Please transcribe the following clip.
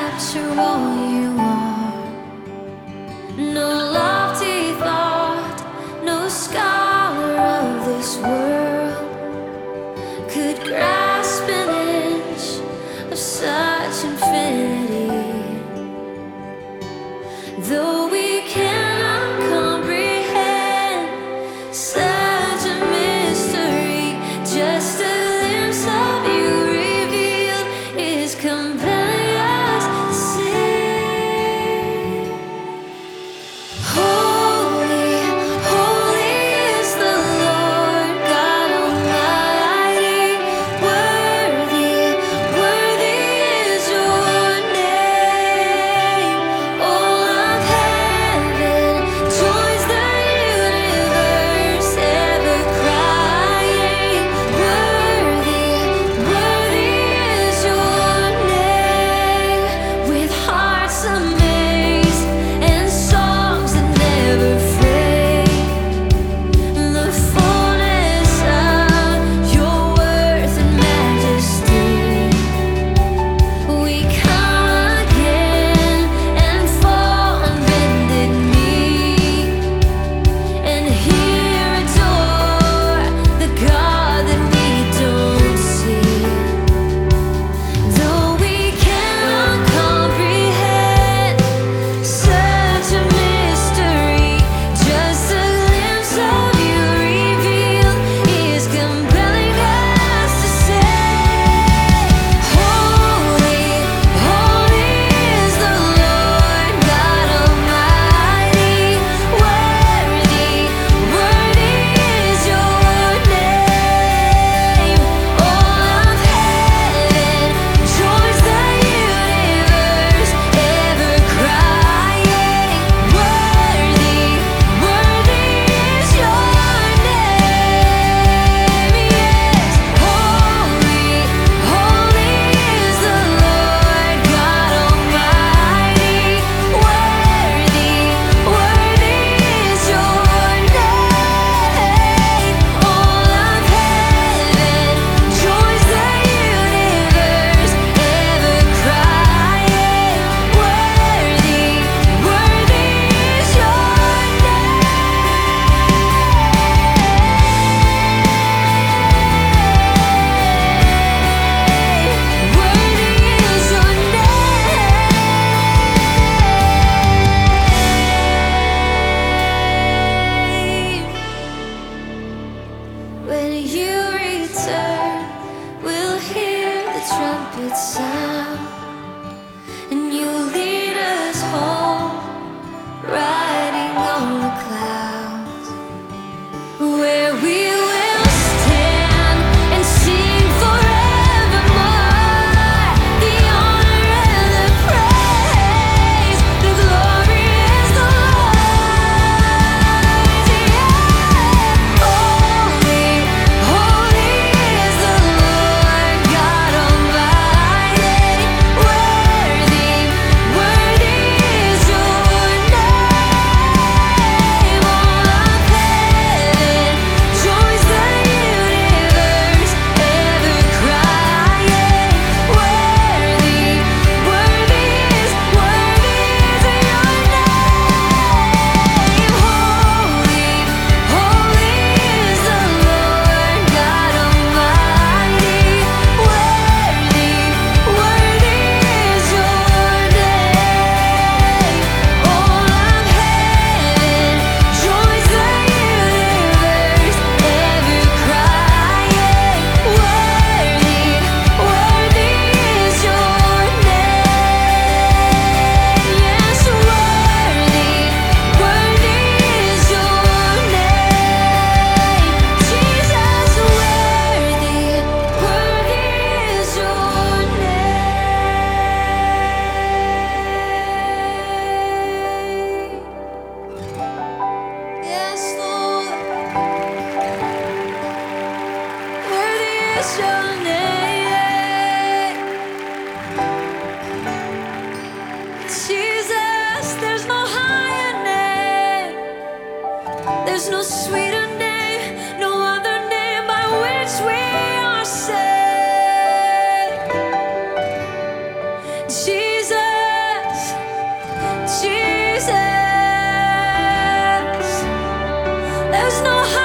capture all you are. No lofty thought, no scholar of this world could grasp an inch of such infinity. Though we cannot comprehend such a mystery, just a glimpse of you revealed is compelling us to sing. Holy, holy is the Lord God Almighty. Worthy, worthy is your name. All of heaven joins the universe, ever crying. Worthy, worthy is your name. With hearts amazed and songs that never fade, the fullness of your worth and majesty, we come again and fall on bended knee, and here adore the God that we don't see. Though we cannot comprehend such a mystery, just a glimpse of you revealed is compelling us to say, Holy, holy is the Lord God Almighty. Worthy, worthy is your name. All of heaven joins the universe, ever crying. Worthy, worthy is your name. Yes, holy, holy is the Lord God Almighty. Worthy, worthy is your name. All of heaven joins the universe, ever crying. Worthy, worthy is your name. Worthy is your name. When you return, we'll hear the trumpet sound, and you lead us home, riding on the clouds, where we will stand and sing forevermore. The honor and the praise, the glory is the Lord's. Yeah. Holy, holy is the Lord God Almighty. Worthy, worthy is your name. All of heaven joins the universe, ever crying. Worthy, worthy is your name. Holy, holy is the Lord God Almighty. Worthy, worthy is your name. All of heaven joins the universe, ever crying. Worthy, worthy is your name. Yes, worthy, worthy is your name. Jesus, worthy, worthy is your name. Yes, Lord, worthy is your name. Jesus, there's no higher name, there's no sweeter name, no other name by which we are saved. Jesus. There's no